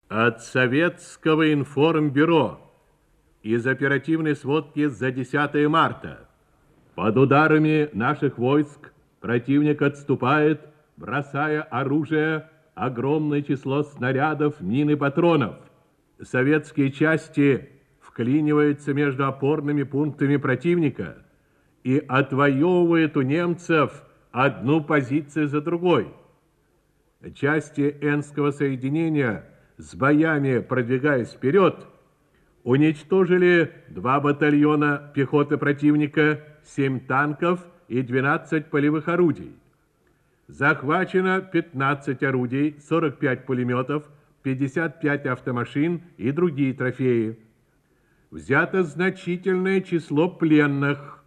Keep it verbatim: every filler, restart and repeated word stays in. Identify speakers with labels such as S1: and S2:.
S1: От Советского информбюро из оперативной сводки за десятое марта. Под ударами наших войск противник отступает, бросая оружие, огромное число снарядов, мин и патронов. Советские части вклиниваются между опорными пунктами противника и отвоевывают у немцев одну позицию за другой. Части Энского соединения, с боями продвигаясь вперед, уничтожили два батальона пехоты противника, семь танков и двенадцать полевых орудий. Захвачено пятнадцать орудий, сорок пять пулеметов, пятьдесят пять автомашин и другие трофеи. Взято значительное число пленных.